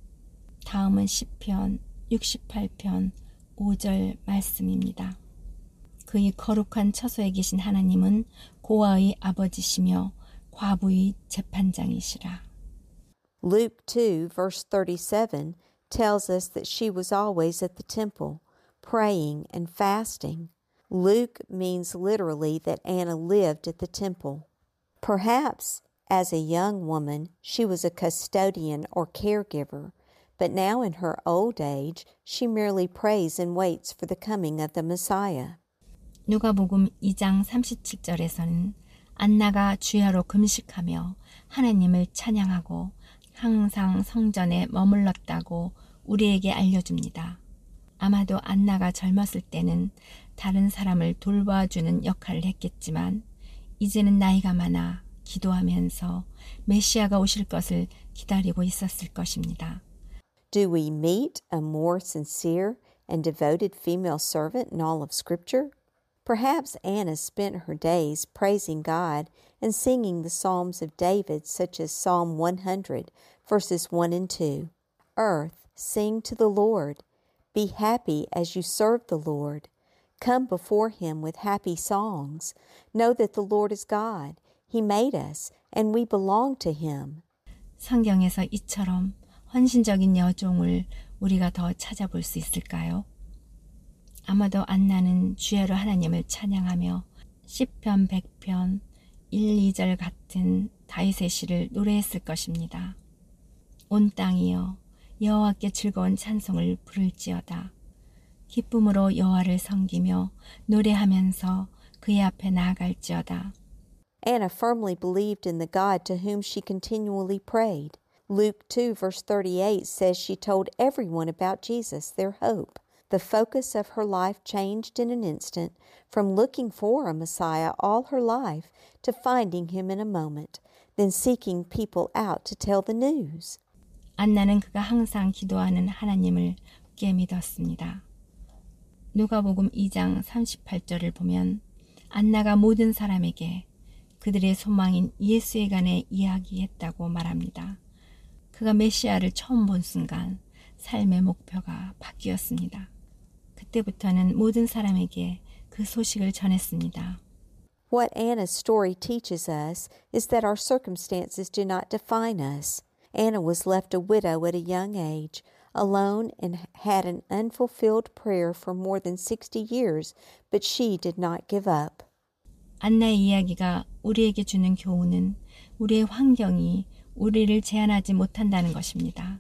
다음은 시편 육십팔 편 오 절 말씀입니다. 그의 거룩한 처소에 계신 하나님은 고아의 아버지시며 과부의 재판장이시라. Luke two, verse thirty-seven, tells us that she was always at the temple, praying and fasting. Luke means literally that Anna lived at the temple. Perhaps, as a young woman, she was a custodian or caregiver, but now in her old age, she merely prays and waits for the coming of the Messiah. 누가복음 이 장 삼십칠 절에서는 안나가 주야로 금식하며 하나님을 찬양하고 항상 성전에 머물렀다고 우리에게 알려줍니다. 아마도 안나가 젊었을 때는 다른 사람을 돌봐주는 역할을 했겠지만 이제는 나이가 많아 기도하면서 메시아가 오실 것을 기다리고 있었을 것입니다. Do we meet a more sincere and devoted female servant in all of Scripture? Perhaps Anna spent her days praising God and singing the Psalms of David, such as Psalm one hundred, verses one and two. Earth, sing to the Lord. Be happy as you serve the Lord. Come before him with happy songs. Know that the Lord is God. He made us, and we belong to him. 성경에서 이처럼 헌신적인 여종을 우리가 더 찾아볼 수 있을까요? 아마도 안나는 주야로 하나님을 찬양하며 시편 백 편 일, 이 절 같은 다윗의 시를 노래했을 것입니다. 온 땅이여 여호와께 즐거운 찬송을 부를지어다. 기쁨으로 여호와를 섬기며 노래하면서 그의 앞에 나아갈지어다. Anna firmly believed in the God to whom she continually prayed. Luke two, verse thirty-eight says she told everyone about Jesus, their hope. The focus of her life changed in an instant from looking for a Messiah all her life to finding him in a moment, then seeking people out to tell the news. 안나는 그가 항상 기도하는 하나님을 굳게 믿었습니다. 누가복음 이 장 삼십팔 절을 보면 안나가 모든 사람에게 그들의 소망인 예수에 관해 이야기했다고 말합니다. 그가 메시아를 처음 본 순간 삶의 목표가 바뀌었습니다. 그때부터는 모든 사람에게 그 소식을 전했습니다. What Anna's story teaches us is that our circumstances do not define us. Anna was left a widow at a young age, alone and had an unfulfilled prayer for more than sixty years, but she did not give up. 안나의 이야기가 우리에게 주는 교훈은 우리의 환경이 우리를 제한하지 못한다는 것입니다.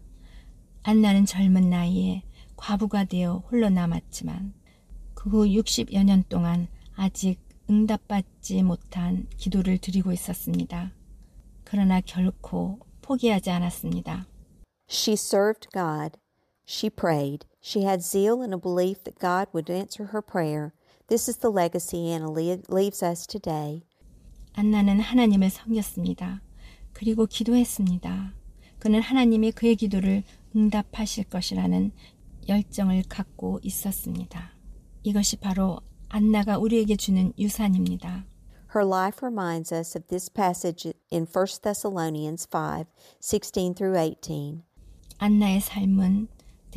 안나는 젊은 나이에 과부가 되어 홀로 남았지만 그 후 육십여 년 동안 아직 응답받지 못한 기도를 드리고 있었습니다. 그러나 결코 포기하지 않았습니다. She served God. She prayed. She had zeal and a belief that God would answer her prayer. This is the legacy Anna leaves us today. 안나는 하나님을 섬겼습니다. 그리고 기도했습니다. 그는 하나님이 그의 기도를 응답하실 것이라는 열정을 갖고 있었습니다. 이것이 바로 안나가 우리에게 주는 유산입니다. Her life reminds us of this passage in First Thessalonians five, sixteen through eighteen. 안나의 삶은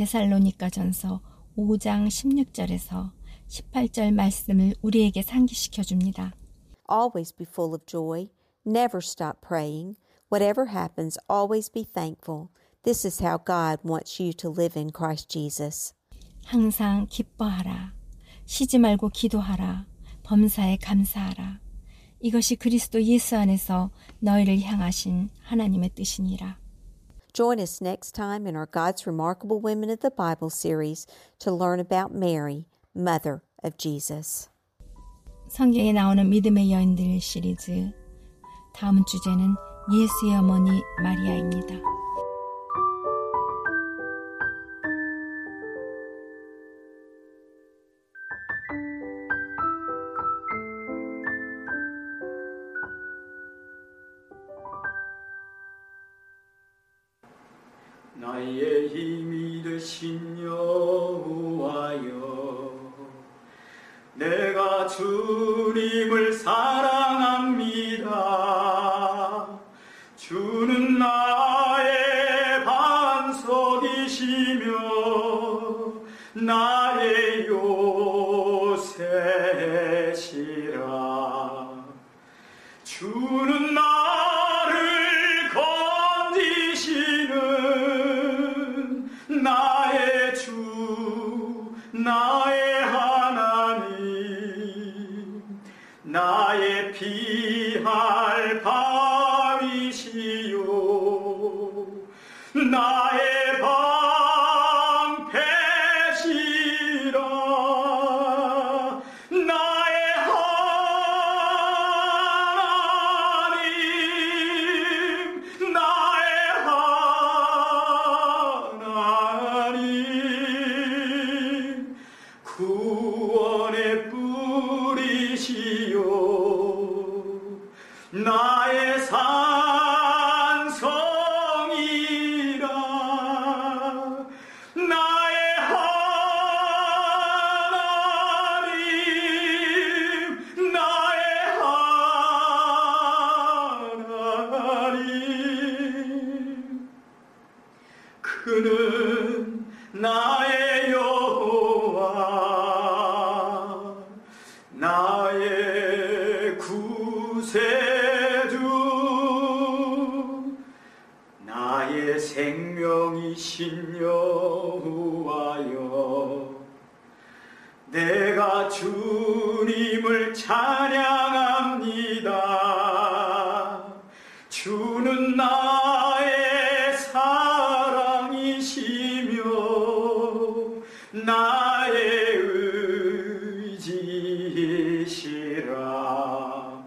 데살로니가전서 오 장 십육 절에서 십팔 절 말씀을 우리에게 상기시켜 줍니다. Always be full of joy. Never stop praying. Whatever happens, always be thankful. This is how God wants you to live in Christ Jesus. 항상 기뻐하라. 쉬지 말고 기도하라. 범사에 감사하라. 이것이 그리스도 예수 안에서 너희를 향하신 하나님의 뜻이니라. Join us next time in our God's Remarkable Women of the Bible series to learn about Mary, Mother of Jesus. 성경에 나오는 믿음의 여인들 시리즈 다음 주제는 예수의 어머니 마리아입니다. 나의 힘이 되신 여호와여, 내가 주님을 사랑합니다. 주는 나의 반석이시며 나의 요새시라. 주는 나를 건지시는 나의 주, 나의 하나님, 나의 피할 바위시요 나의 방패시라. 나의 하나님, 나의 하나님, 구원의 뿌리시요 나의 산성이라. 나의 하나님, 나의 하나님, 그는 나의 여호와, 나의 구세주, 나의 생명이신 여호와여, 내가 주님을 찬양합니다. 주는 나의 사랑이시며 나의 의지시라.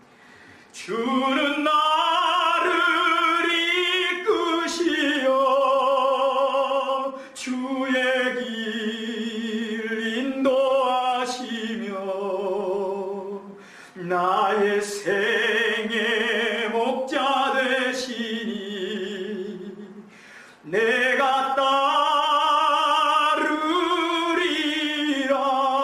주는 나를 이끄시어 주의 길 인도하시며 나의 생의 목자 되시니 내가 따르리라.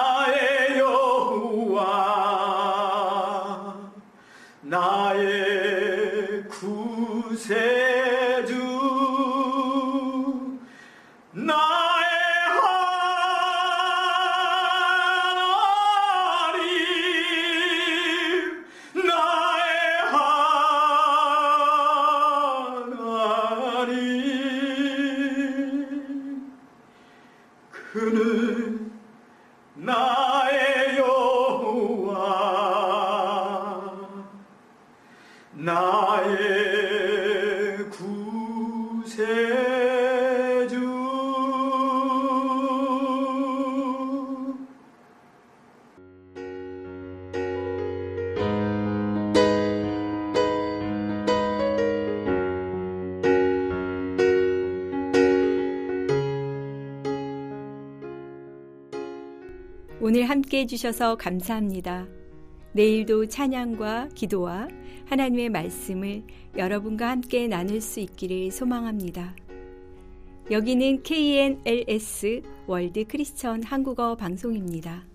나의 여호와 나의 구세주 나의 하나님 나의 하나님 그는 나의 여호와 나의 구세주 오늘 함께 해주셔서 감사합니다. 내일도 찬양과 기도와 하나님의 말씀을 여러분과 함께 나눌 수 있기를 소망합니다. 여기는 케이엔엘에스 월드 크리스천 한국어 방송입니다.